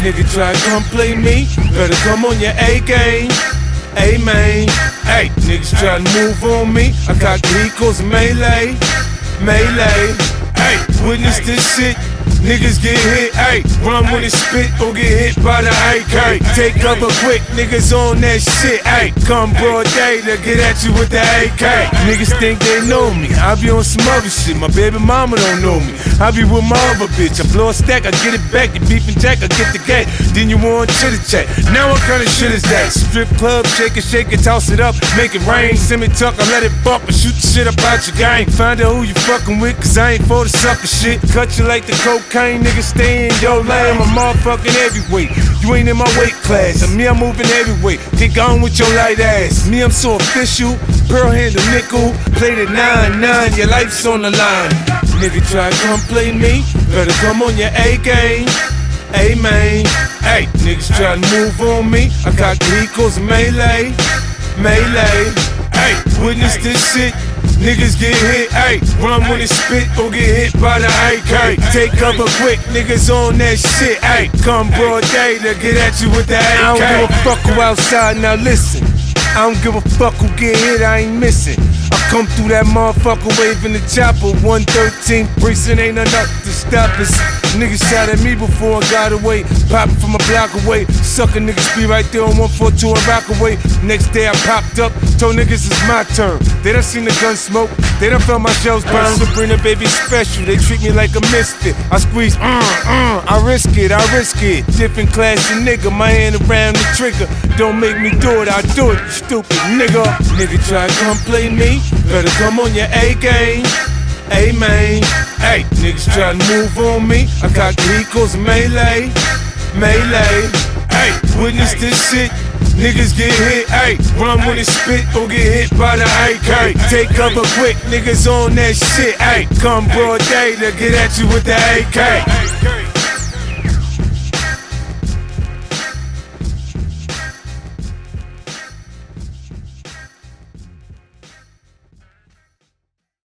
Nigga try to come play me, better come on your A game. Hey man, hey, niggas try to move on me. I got Gricos melee. Hey, witness this shit. Niggas get hit, ayy, run when it spit or get hit by the AK. Take cover quick, niggas on that shit, ayy. Come broad day to get at you with the AK. Niggas think they know me, I be on some other shit. My baby mama don't know me, I be with my other bitch. I blow a stack, I get it back, you beef and jack, I get the gat. Then you want chitter chat, now what kind of shit is that? Strip club, shake it, toss it up, make it rain. Send me tuck, I let it bump and shoot the shit up out your gang. Find out who you fucking with, cause I ain't for the sucker shit. Cut you like the cocaine, nigga, stay in your lane. I'm motherfucking heavyweight. You ain't in my weight class. And me, I'm moving heavyweight. Get gone with your light ass. Me, I'm so official. Pearl handle nickel. Play the 9-9. Your life's on the line. Nigga try to come play me, better come on your A game. Hey man, hey, niggas try to move on me. I got Gricos melee. Hey, witness this shit. Niggas get hit, ayy, run when it spit or get hit by the AK. Take cover quick, niggas on that shit, ayy. Come broad day to get at you with the AK. I don't give a fuck who outside, now listen. I don't give a fuck who get hit, I ain't missing. I come through that motherfucker waving the chopper. 113 precinct, ain't enough to stop us. Niggas shot at me before I got away. Poppin' from a block away. Sucker niggas be right there on 142 and Rockaway. Next day I popped up, told niggas it's my turn. They done seen the gun smoke, they done felt my shells burn. Sabrina baby special, they treat me like a misfit. I squeeze, I risk it. Different class of nigga, my hand around the trigger. Don't make me do it, I do it, you stupid nigga. Nigga try to come play me, better come on your A game. Hey man, hey, niggas try to move on me. I got Gricos melee. Hey, witness this shit. Niggas get hit, ayy, run when it spit or get hit by the AK. Take cover quick, niggas on that shit, ayy. Come broad day to get at you with the AK.